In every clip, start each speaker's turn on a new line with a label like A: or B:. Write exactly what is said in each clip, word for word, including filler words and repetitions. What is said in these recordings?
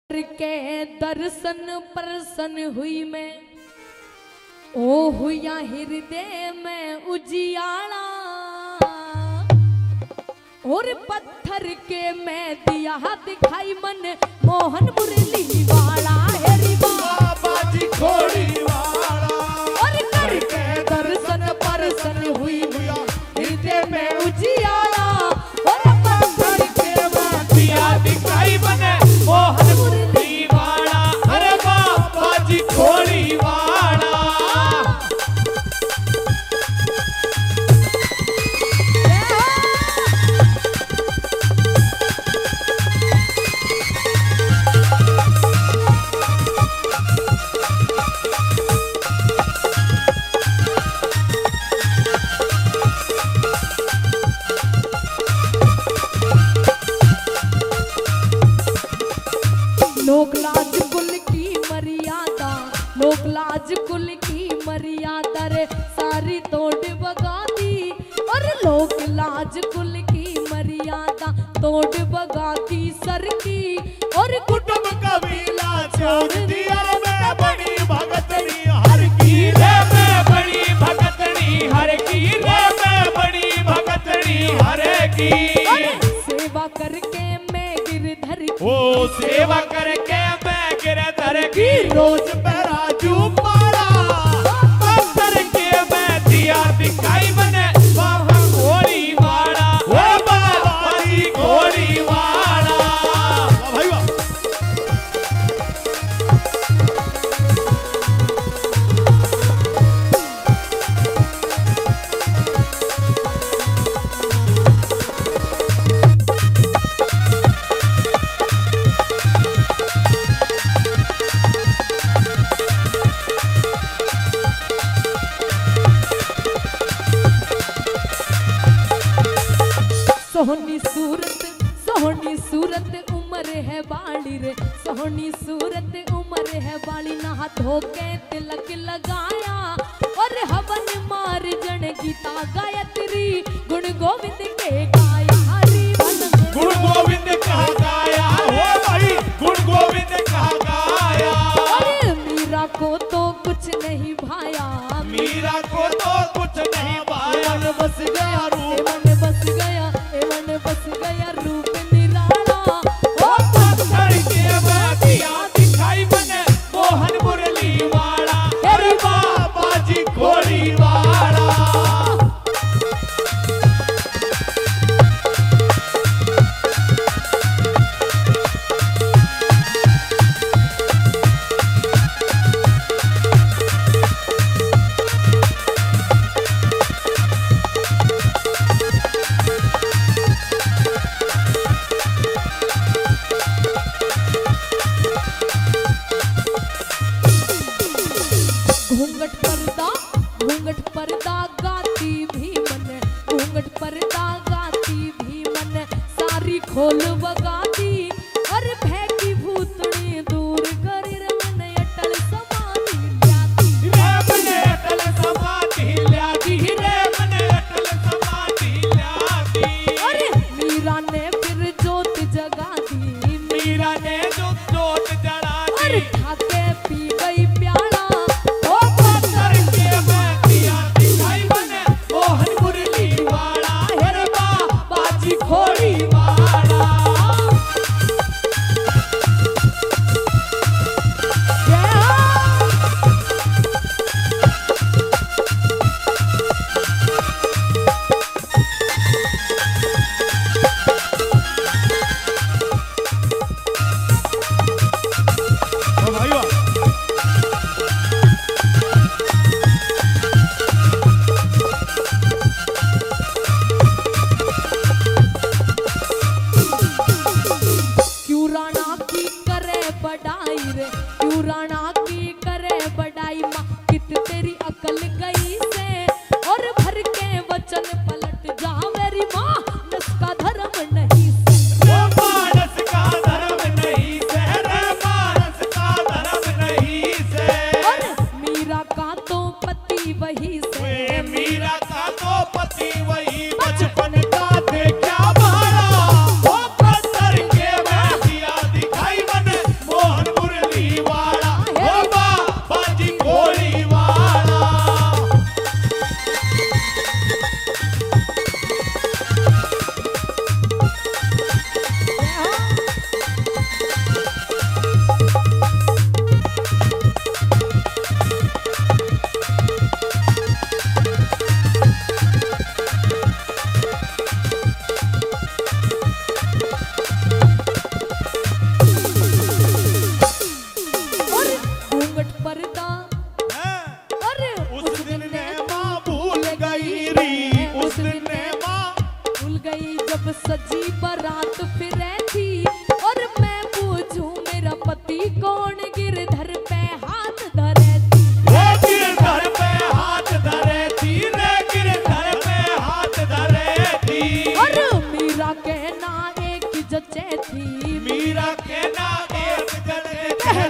A: के दर्शन प्रसन्न हुई मैं, ओ हुआ हृदय में उजियाला, और पत्थर के मैं दिया दिखाई मन मोहन मुरली वाला है बाबा जी घोड़ी वाला, और करके दर्शन प्रसन्न हुई हृदय में उजियाला, और पत्थर के मैं दिया दिखाई मन मोहन मुरली वाला, अरे बाबा जी घोड़ी वाला। लोक लाज कुल की मर्यादा, लोक लाज कुल की मर्यादा रे सारी तोड़ बगा दी, और लोक लाज कुल की मर्यादा तोड़ बगा दी सर की, और कुटुंब कबीला छोड़ दिया मैं बड़ी भगतनी हर की रे, मैं बड़ी भगतनी हर की रे, मैं बड़ी भगतनी हर की, सेवा करके मैं गिरधर की, ओ सेवा करके मैं गिरधर की रोज पराजू पाला, पत्थर के मैं दिया दिखाई बने बाबा घोड़ी वाला, ओ बाबा जी घोड़ी वाला। भाई वाह सोहनी सूरत सोहनी सूरत उम्र है बाली रे, सोहनी सूरत उम्र है बाली, नहा धो के तिलक लगाया, और हवन मार जन गीता गायत्री गुण गोविंद के गाया, हरि गुण गोविंद का गाया, हो भाई गुण गोविंद का गाया, अरे मीरा को तो कुछ नहीं भाया, मीरा को तो कुछ नहीं भाया, मन बस गया रूप, मन बस गया मन बस गया रूप निराला, ओ पत्थर के मैं दिया दिखाई बने मोहन मुरली वाला, अरे बाबा जी घोड़ी वाला। घूंघट पर्दा घूंघट पर्दा गाती भी मन, घूंघट पर्दा गाती भी मन, सारी खोल बगाती, और भय की भूतनी दूर कर मन अटल समाधि ल्याती, रे मन अटल समाधि ल्याती, रे मन अटल समाधि ल्याती, अरे मीरा ने फिर जोत जगा दी, मीरा ने जो जोत जला दी, और ठाके पी गई प्याला, घोड़ी वाला। मीरा का तो पति वही बचपन का देखा भाड़ा, वो पत्थर के मैं दिया दिखाई बने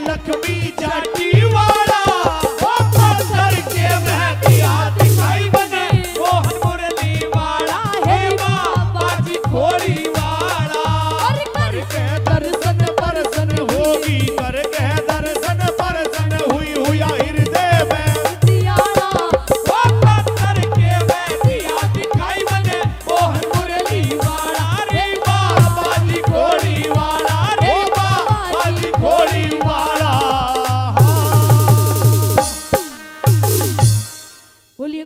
B: लक्ष्मी जट